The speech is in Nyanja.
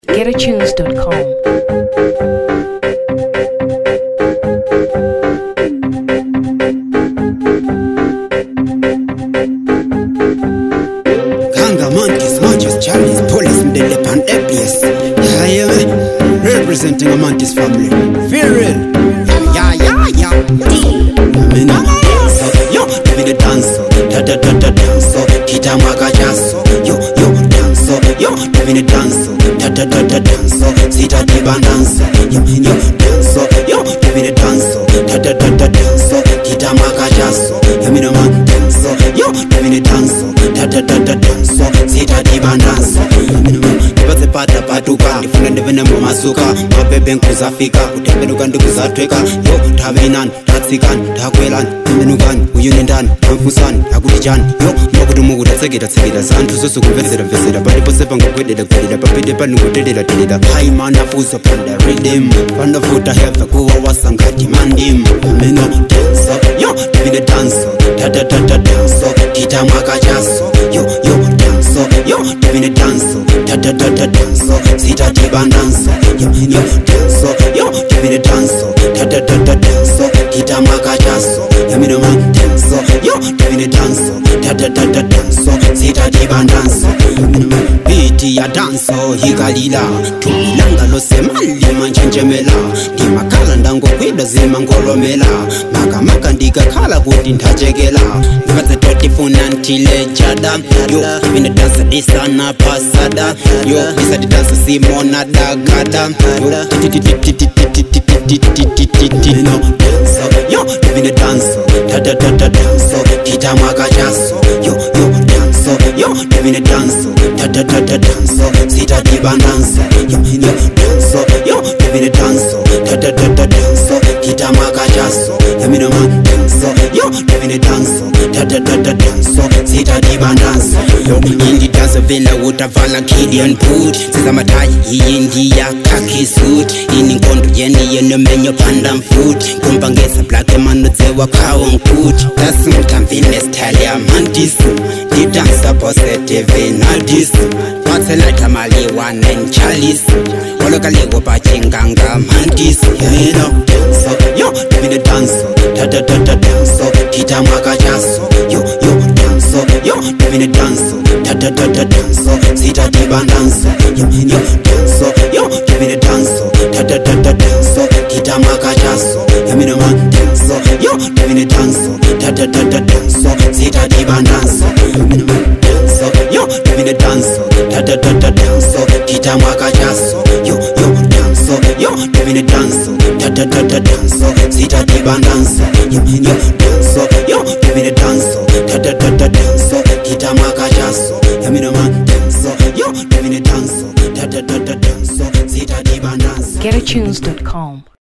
GetAtunes.com. Charlie's police in the lip and APS. Yeah, man. Representing a Mantis family. Feel real. Yeah. Yo, give me the dance. Dance. Kita magajaso. Yo, dance. Yo, give me the dance. Dance. Sita di bandanza. Yo, dance. Yo, give me the dance. Dance. Kita magajaso. Yo, me no man dance. Yo, give me the dance. Dance. Sita di bandanza. Ibaze pata patuka. Ndifuna ndivene mumasuka. Mabebe nkuzafika. Kutembenuka ndikuzatweka. Yo, tabenan, tatsikan, takwelan. Tembenukan, uyunindan, tamfusan, akudijan. Yo, mwakutu mugu tatseketa zantu sosu kumvesera mvesera. Badi posepa ngokwelela kwelela. Papide panu ngotelela telela. Hai mana fuso panda rhythm. Panda futa hefe kuwa wasangati mandim. Meno dance. Yo, divine dance. Dance. Kita makajaso. Yo, dance. Yo, divine dance. Dance. Sita tiba dance. Yo, dance. Yo, divine dance. Dance. Kita makajaso. Yo, me no man dance. Yo, divine dance. Dance. Sita tiba dance. Biti ya dance hikalila. Tumilanga lose mali manchenjemela. Di makala ndango kwida zima ngolomela. Maka ndikakhala kuti ndachekela. Ngaze toti funa ntile chada. Yo, divine dance disana pasada. Yo, isa di dance simona dagada. Yo, dance. Yo, divine dance. Dance. Kita magajaso. Yo, dance. Yo, divine dance. Dance. Sita di bandanza. Yo, dance. Yo, divine dance. Dance. Kita magajaso. Yo, me no man dance. Yo, divine dance. Dance. Sita di bandanza. Yo, indi dance vela utavala Gideon boot. Sisa matai india khaki suit. Ini nkondo yeni menyo panda foot. Kumpangesa black man utsewa kawo nkut. That's mtamvine style ya Mantis. Di dance positive naldis. Watselata mali one and Charlie's. Olokalewo pachinganga Mantis. You know dance. Yo, divine dance. Dance. Kita magajaso. Yo, dance. Yo, divine dance. Dance. Sita di bandanza. Yo, dance. Yo, divine dance. Dance. Kita magajaso. Yo, me no man dance. Yo, divine dance. Dance. Sita di bandanza. Yo, me no man dance. Yo, divine dance. Dance. Kita magajaso. Yo, dance. Yo, divine dance. Dance. Sita di bandanza. Yo, dance. Yo, divine dance. Dance. Kita magajaso. Yo, me no man dance. Yo, divine dance. Dance. Sita di bandanza. GetAtunes.com.